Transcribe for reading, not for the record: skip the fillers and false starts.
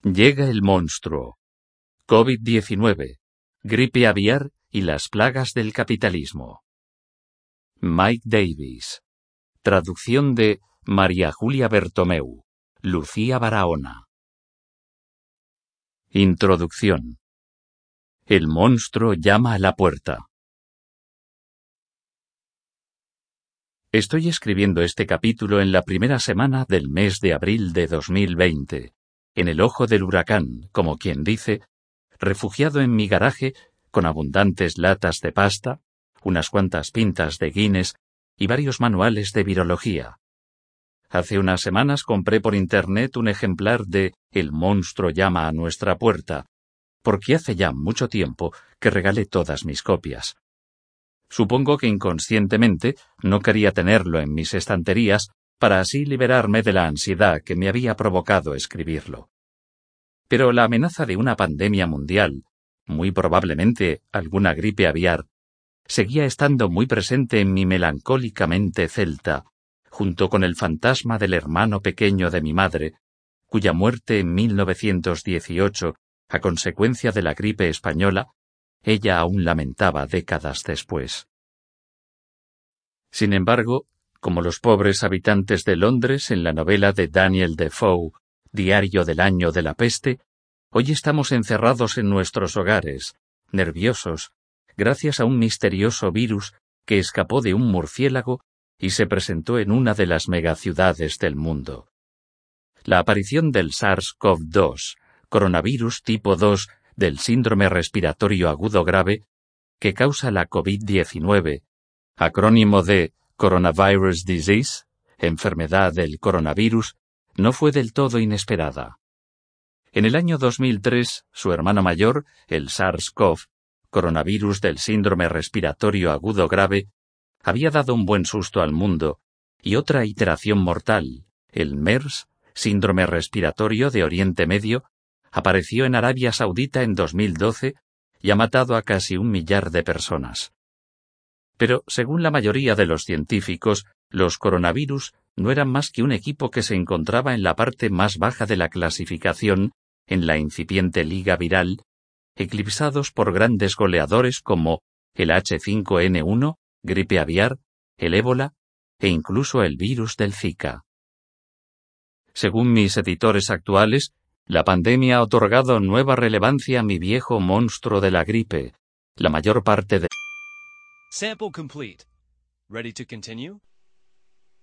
Llega el monstruo. COVID-19, gripe aviar y las plagas del capitalismo. Mike Davis. Traducción de María Julia Bertomeu. Lucía Barahona. Introducción. El monstruo llama a la puerta. Estoy escribiendo este capítulo en la primera semana del mes de abril de 2020, en el ojo del huracán, como quien dice, refugiado en mi garaje con abundantes latas de pasta, unas cuantas pintas de Guinness y varios manuales de virología. Hace unas semanas compré por internet un ejemplar de El monstruo llama a nuestra puerta, porque hace ya mucho tiempo que regalé todas mis copias. Supongo que inconscientemente no quería tenerlo en mis estanterías para así liberarme de la ansiedad que me había provocado escribirlo. Pero la amenaza de una pandemia mundial, muy probablemente alguna gripe aviar, seguía estando muy presente en mi melancólica mente celta, junto con el fantasma del hermano pequeño de mi madre, cuya muerte en 1918, a consecuencia de la gripe española, ella aún lamentaba décadas después. Sin embargo, como los pobres habitantes de Londres en la novela de Daniel Defoe, Diario del año de la peste, hoy estamos encerrados en nuestros hogares, nerviosos, gracias a un misterioso virus que escapó de un murciélago y se presentó en una de las megaciudades del mundo. La aparición del SARS-CoV-2, coronavirus tipo 2 del síndrome respiratorio agudo grave, que causa la COVID-19, acrónimo de Coronavirus Disease, enfermedad del coronavirus, no fue del todo inesperada. En el año 2003, su hermano mayor, el SARS-CoV, coronavirus del síndrome respiratorio agudo grave, había dado un buen susto al mundo, y otra iteración mortal, el MERS, síndrome respiratorio de Oriente Medio, apareció en Arabia Saudita en 2012 y ha matado a casi 1 millar de personas. Pero, según la mayoría de los científicos, los coronavirus no eran más que un equipo que se encontraba en la parte más baja de la clasificación, en la incipiente liga viral, eclipsados por grandes goleadores como el H5N1, gripe aviar, el ébola e incluso el virus del Zika. Según mis editores actuales, la pandemia ha otorgado nueva relevancia a mi viejo monstruo de la gripe. La mayor parte de... Sample complete. Ready to continue?